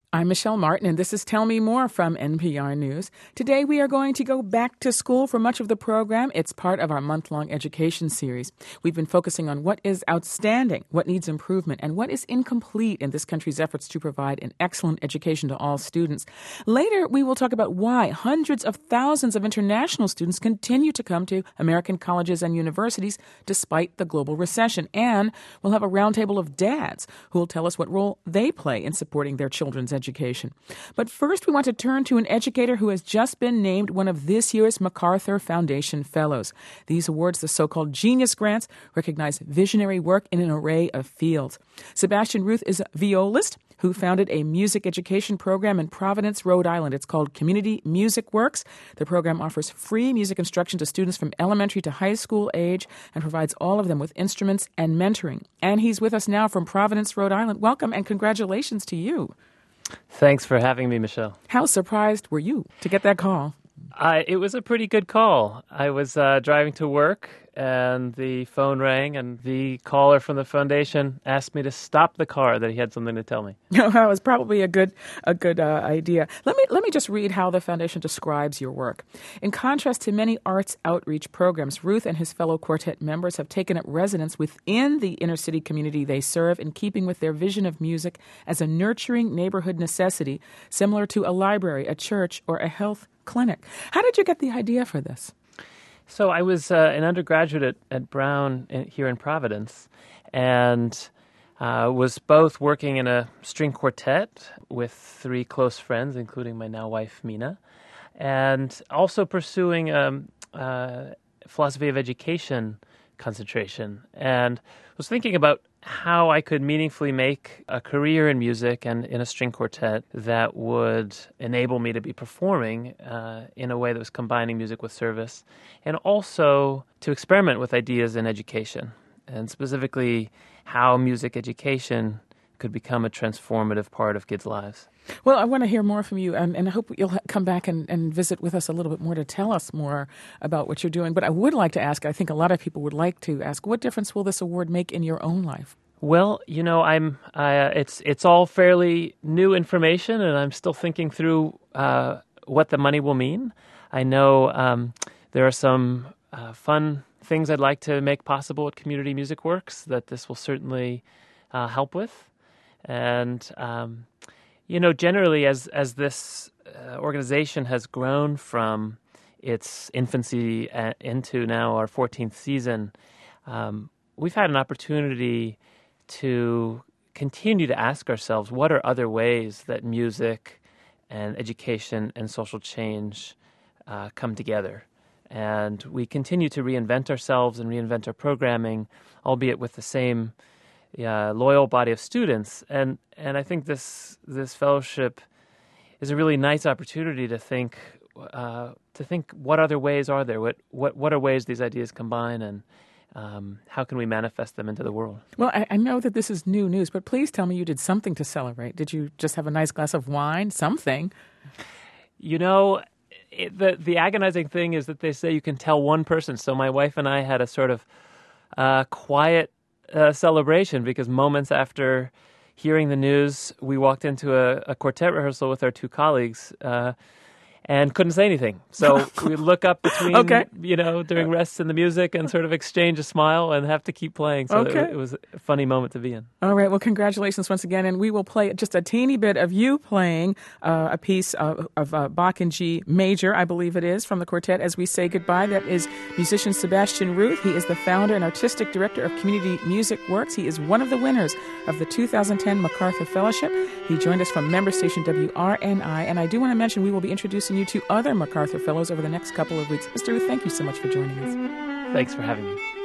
I'm Michelle Martin, and this is Tell Me More from NPR News. Today, we are going to go back to school for much of the program. It's part of our month-long education series. We've been focusing on what is outstanding, what needs improvement, and what is incomplete in this country's efforts to provide an excellent education to all students. Later, we will talk about why hundreds of thousands of international students continue to come to American colleges and universities despite the global recession. And we'll have a roundtable of dads who will tell us what role they play in supporting their children's education. But first, we want to turn to an educator who has just been named one of this year's MacArthur Foundation Fellows. These awards, the so-called Genius Grants, recognize visionary work in an array of fields. Sebastian Ruth is a violist who founded a music education program in Providence, Rhode Island. It's called Community Music Works. The program offers free music instruction to students from elementary to high school age and provides all of them with instruments and mentoring. And he's with us now from Providence, Rhode Island. Welcome and congratulations to you. Thanks for having me, Michelle. How surprised were you to get that call? It was a pretty good call. I was driving to work, and the phone rang, and the caller from the foundation asked me to stop the car, that he had something to tell me. That was probably a good idea. Let me just read how the foundation describes your work. In contrast to many arts outreach programs, Ruth and his fellow quartet members have taken up residence within the inner city community they serve, in keeping with their vision of music as a nurturing neighborhood necessity, similar to a library, a church, or a health clinic. How did you get the idea for this? So I was an undergraduate at Brown here in Providence, and was both working in a string quartet with three close friends, including my now wife, Mina, and also pursuing philosophy of education concentration, and was thinking about how I could meaningfully make a career in music and in a string quartet that would enable me to be performing in a way that was combining music with service, and also to experiment with ideas in education, and specifically how music education could become a transformative part of kids' lives. Well, I want to hear more from you, and I hope you'll come back and visit with us a little bit more to tell us more about what you're doing. But I would like to ask, I think a lot of people would like to ask, what difference will this award make in your own life? Well, you know, it's all fairly new information, and I'm still thinking through what the money will mean. I know there are some fun things I'd like to make possible at Community Music Works that this will certainly help with. And you know, generally, as this organization has grown from its infancy into now our 14th season, we've had an opportunity to continue to ask ourselves, what are other ways that music and education and social change come together? And we continue to reinvent ourselves and reinvent our programming, albeit with the same loyal body of students, and I think this fellowship is a really nice opportunity to think what other ways are there, what are ways these ideas combine, and how can we manifest them into the world? Well, I know that this is new news, but please tell me you did something to celebrate. Did you just have a nice glass of wine? Something? You know, the agonizing thing is that they say you can tell one person. So my wife and I had a sort of quiet celebration, because moments after hearing the news, we walked into a quartet rehearsal with our two colleagues and couldn't say anything. So we look up between, during rests in the music and sort of exchange a smile and have to keep playing. So it was a funny moment to be in. All right. Well, congratulations once again. And we will play just a teeny bit of you playing a piece of Bach in G major, I believe it is, from the quartet as we say goodbye. That is musician Sebastian Ruth. He is the founder and artistic director of Community Music Works. He is one of the winners of the 2010 MacArthur Fellowship. He joined us from member station WRNI. And I do want to mention we will be introducing you to other MacArthur Fellows over the next couple of weeks. Mr. Ruth, thank you so much for joining us. Thanks for having me.